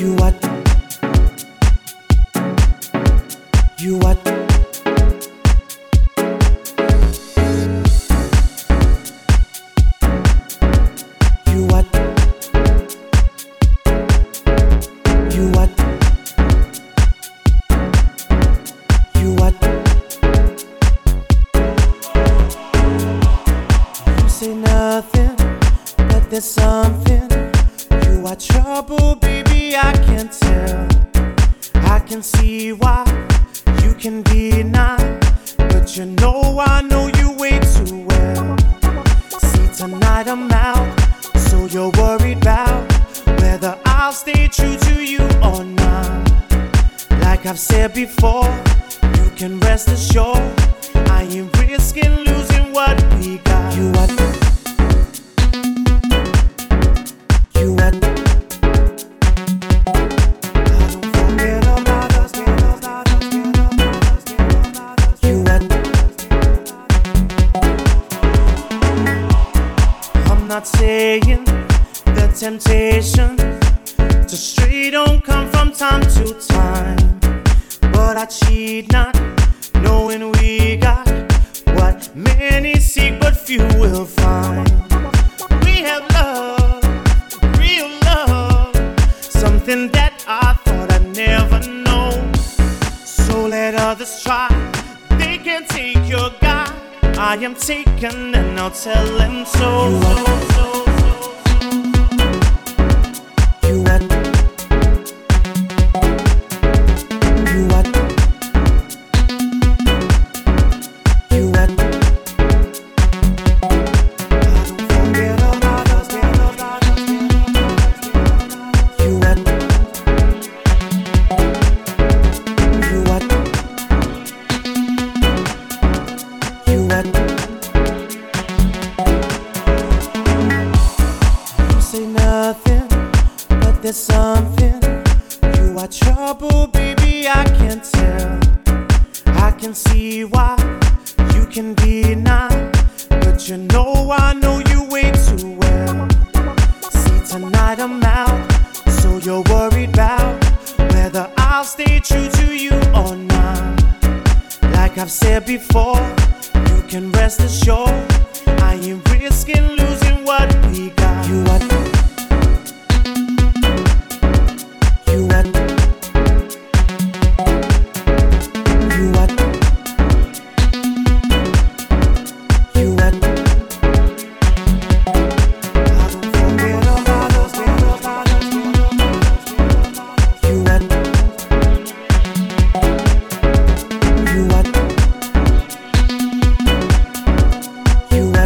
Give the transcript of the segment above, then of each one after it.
You what? You what? You what? You what? You what? You say nothing, but there's something. You are trouble, baby, I can tell. I can see why you can deny, but you know you way too well. See, tonight I'm out, so you're worried about whether I'll stay true to you or not. Like I've said before, you can rest assured I ain't risking losing what we got. You what? You what? Not saying the temptation to stray don't come from time to time, but I cheat not, knowing we got what many seek but few will find. We have love, real love, something that I thought I'd never know. So let others try, they can take your guy. I am taken and I'll tell them so. You what? You what? You what? I don't forget about us. You what? You what? You what? You say nothing, but there's something. You are trouble, baby, I can tell. I can see why you can deny, but you know you way too well. See, tonight I'm out, so you're worried about whether I'll stay true to you or not. Like I've said before, you can rest assured I ain't risking losing what we got. You what? You what? You what? You what? I don't forget about us. You what? You what? You what?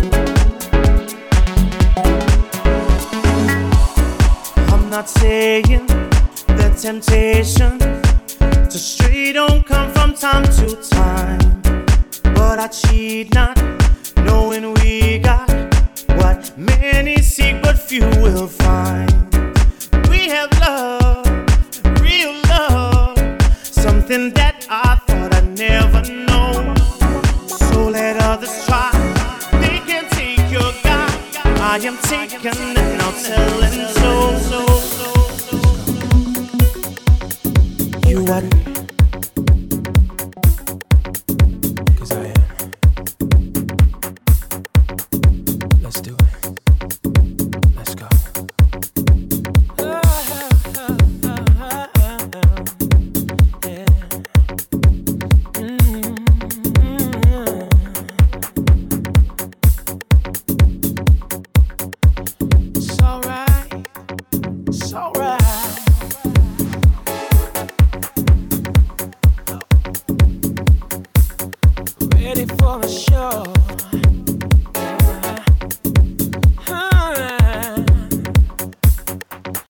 I'm not saying the temptation to stray don't come from time to time, but I cheat not, knowing we got what many seek but few will find. We have love, real love, something that I thought I'd never know. So let others try, they can take your guy. I am taken and I'll tell them so. You what? 'Cause I am. Let's do it. Let's go. It's alright. It's alright. Ready for a show.